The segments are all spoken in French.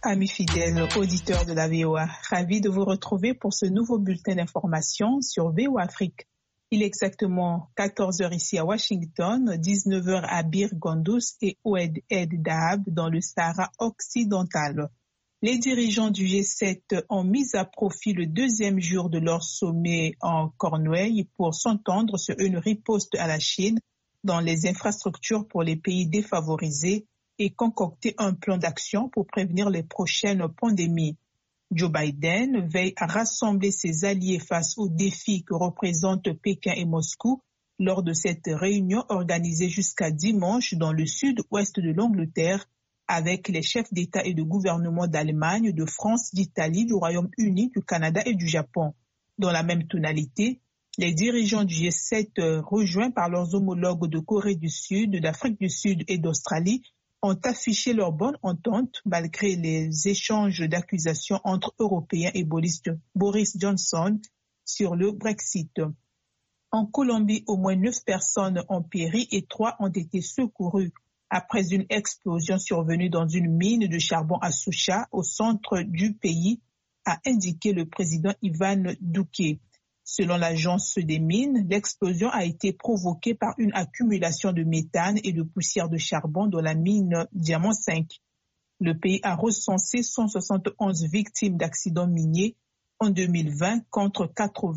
Amis fidèles, auditeurs de la VOA, ravi de vous retrouver pour ce nouveau bulletin d'information sur VOA Afrique. Il est exactement 14 h ici à Washington, 19 h à Bir Gondouz et Oued El Dahab dans le Sahara occidental. Les dirigeants du G7 ont mis à profit le deuxième jour de leur sommet en Cornouailles pour s'entendre sur une riposte à la Chine dans les infrastructures pour les pays défavorisés et concocter un plan d'action pour prévenir les prochaines pandémies. Joe Biden veille à rassembler ses alliés face aux défis que représentent Pékin et Moscou lors de cette réunion organisée jusqu'à dimanche dans le sud-ouest de l'Angleterre avec les chefs d'État et de gouvernement d'Allemagne, de France, d'Italie, du Royaume-Uni, du Canada et du Japon. Dans la même tonalité, les dirigeants du G7 rejoints par leurs homologues de Corée du Sud, d'Afrique du Sud et d'Australie ont affiché leur bonne entente malgré les échanges d'accusations entre Européens et Boris Johnson sur le Brexit. En Colombie, au moins 9 personnes ont péri et 3 ont été secourues après une explosion survenue dans une mine de charbon à Sucha, au centre du pays, a indiqué le président Ivan Duque. Selon l'agence des mines, l'explosion a été provoquée par une accumulation de méthane et de poussière de charbon dans la mine Diamant 5. Le pays a recensé 171 victimes d'accidents miniers en 2020 contre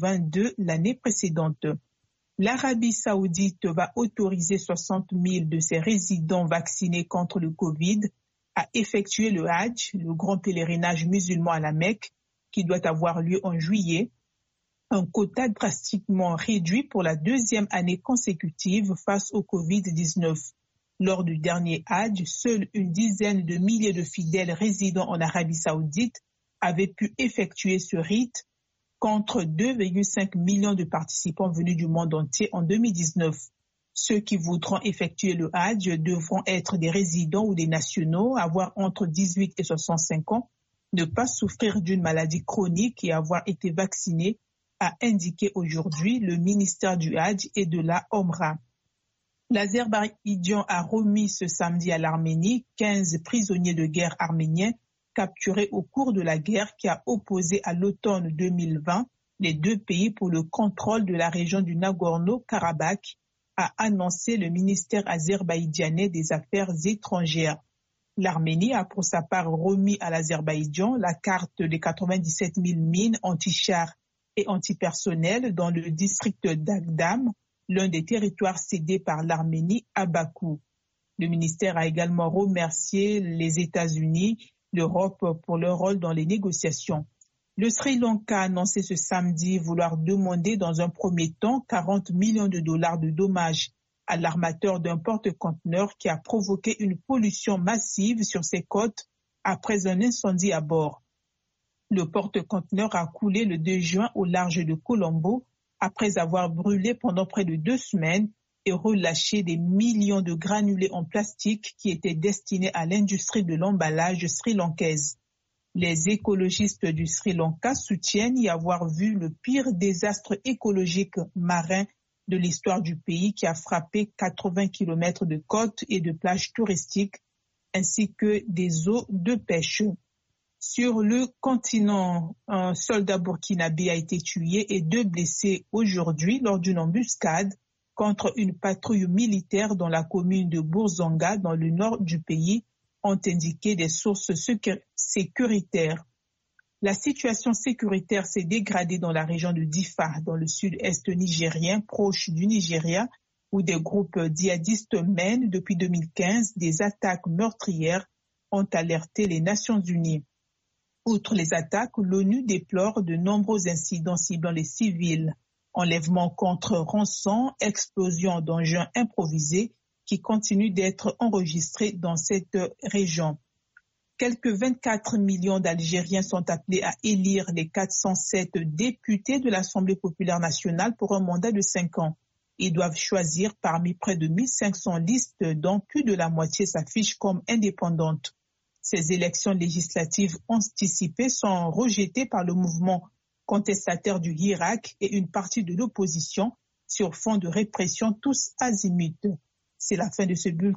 82 l'année précédente. L'Arabie saoudite va autoriser 60 000 de ses résidents vaccinés contre le Covid à effectuer le Hajj, le grand pèlerinage musulman à la Mecque, qui doit avoir lieu en juillet. Un quota drastiquement réduit pour la deuxième année consécutive face au Covid-19. Lors du dernier Hajj, seule une dizaine de milliers de fidèles résidant en Arabie saoudite avaient pu effectuer ce rite contre 2,5 millions de participants venus du monde entier en 2019. Ceux qui voudront effectuer le Hajj devront être des résidents ou des nationaux, avoir entre 18 et 65 ans, ne pas souffrir d'une maladie chronique et avoir été vaccinés, a indiqué aujourd'hui le ministère du Hajj et de la Omra. L'Azerbaïdjan a remis ce samedi à l'Arménie 15 prisonniers de guerre arméniens capturés au cours de la guerre qui a opposé à l'automne 2020 les deux pays pour le contrôle de la région du Nagorno-Karabakh, a annoncé le ministère azerbaïdjanais des Affaires étrangères. L'Arménie a pour sa part remis à l'Azerbaïdjan la carte des 97 000 mines anti-chars et antipersonnel dans le district d'Agdam, l'un des territoires cédés par l'Arménie à Bakou. Le ministère a également remercié les États-Unis, l'Europe pour leur rôle dans les négociations. Le Sri Lanka a annoncé ce samedi vouloir demander dans un premier temps 40 millions de dollars de dommages à l'armateur d'un porte-conteneurs qui a provoqué une pollution massive sur ses côtes après un incendie à bord. Le porte-conteneurs a coulé le 2 juin au large de Colombo après avoir brûlé pendant près de 2 semaines et relâché des millions de granulés en plastique qui étaient destinés à l'industrie de l'emballage sri-lankaise. Les écologistes du Sri Lanka soutiennent y avoir vu le pire désastre écologique marin de l'histoire du pays qui a frappé 80 km de côtes et de plages touristiques ainsi que des eaux de pêche. Sur le continent, un soldat burkinabé a été tué et 2 blessés aujourd'hui lors d'une embuscade contre une patrouille militaire dans la commune de Bourzanga, dans le nord du pays, ont indiqué des sources sécuritaires. La situation sécuritaire s'est dégradée dans la région de Difa, dans le sud-est nigérien, proche du Nigeria, où des groupes djihadistes mènent depuis 2015 des attaques meurtrières, ont alerté les Nations Unies. Outre les attaques, l'ONU déplore de nombreux incidents ciblant les civils, enlèvements contre rançon, explosions d'engins improvisés qui continuent d'être enregistrés dans cette région. Quelques 24 millions d'Algériens sont appelés à élire les 407 députés de l'Assemblée populaire nationale pour un mandat de 5 ans. Ils doivent choisir parmi près de 1500 listes dont plus de la moitié s'affichent comme indépendantes. Ces élections législatives anticipées sont rejetées par le mouvement contestataire du Irak et une partie de l'opposition sur fond de répression tous azimuts. C'est la fin de ce bulletin.